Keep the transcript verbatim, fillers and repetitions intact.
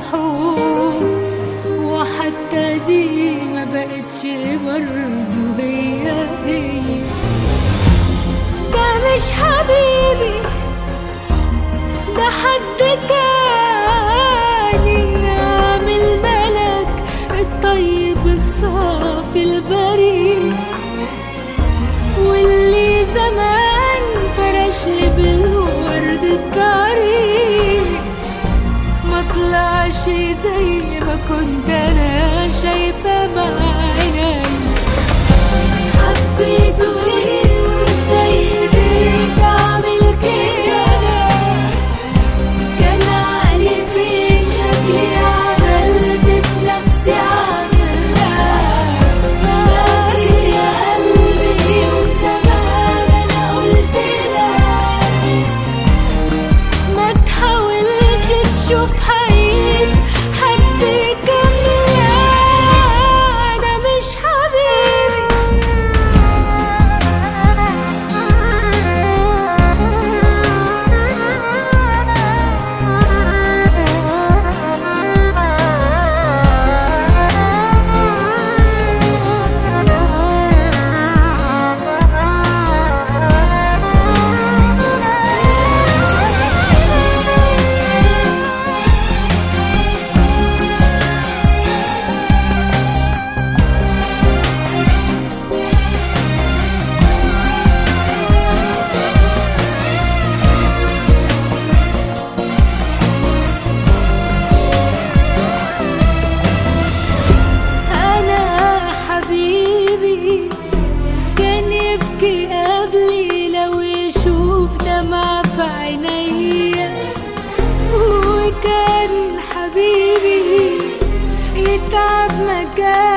الحب، وحتى دي ما بقتش برضه هي هي. ده مش حبيبي، ده حد تاني، عامل ملك الطيب الصافي البريء، واللي زمان فرشلي بالورد الطريق، ما طلعش زي ما كنت انا شايفة بعيني. حبيته ليه وازاي قدرت اعمل كده؟ كان عقلي في شكلي عملت بنفسي عاملة. فاكر يا قلبي يوم زمان انا قلت لك ما تحاولش تشوف حقيقة حد كاملة، ده مش حبيبي. كان يبكي قبلي لو يشوف دمعة في عينيا، وكان حبيبي يتعب مكان